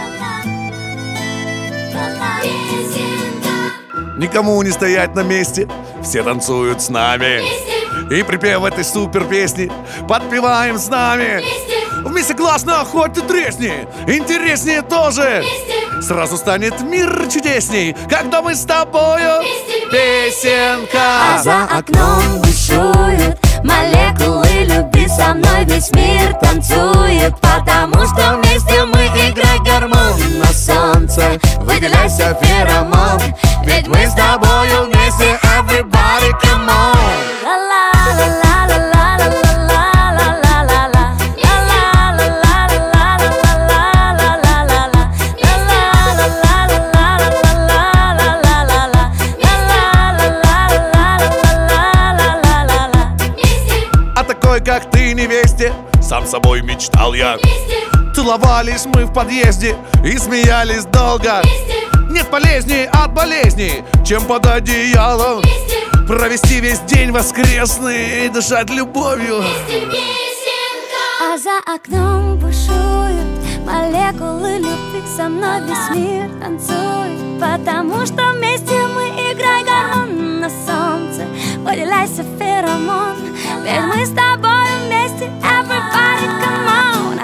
Никому не стоять на месте, все танцуют с нами. И припев этой супер песни подпеваем с нами. Вместе классно, хоть ты тресни, интереснее тоже. Сразу станет мир чудесней, когда мы с тобою. Песенка. А за окном бушуют молекулы любви, со мной весь мир танцует, потому что вместе мы играем гормон. На солнце выделяйся феромон, ведь мы с тобою вместе. Everybody come on. О такой, как ты, невесте, сам собой мечтал я. Целовались мы в подъезде и смеялись долго. Нет полезней от болезней, чем под одеялом провести весь день воскресный и дышать любовью. А за окном бушуют молекулы любви, со мной весь мир танцует, потому что вместе мы играем гормон. На солнце выделяйся феромон, ведь мы с тобой вместе. Everybody come on.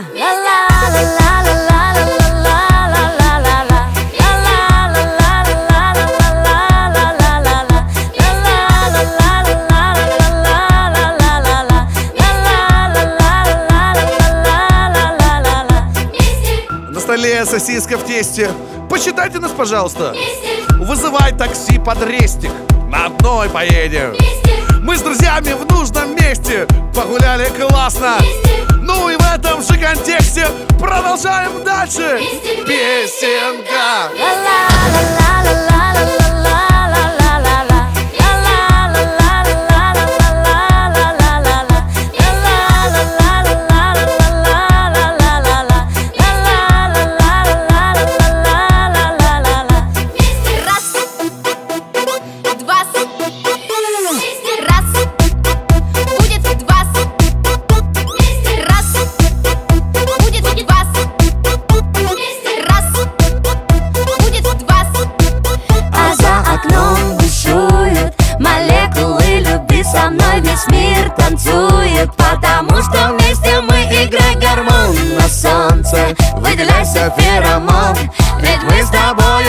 На столе сосиска в тесте. Посчитайте нас, пожалуйста. Вызывай такси под рестик, на одной поедем. Мы с друзьями в нужном месте погуляли классно. Ну и в этом же контексте продолжаем дальше. Песенка. Со мной весь мир танцует, потому что вместе мы играем гормон. На солнце выделяйся феромон, ведь мы с тобой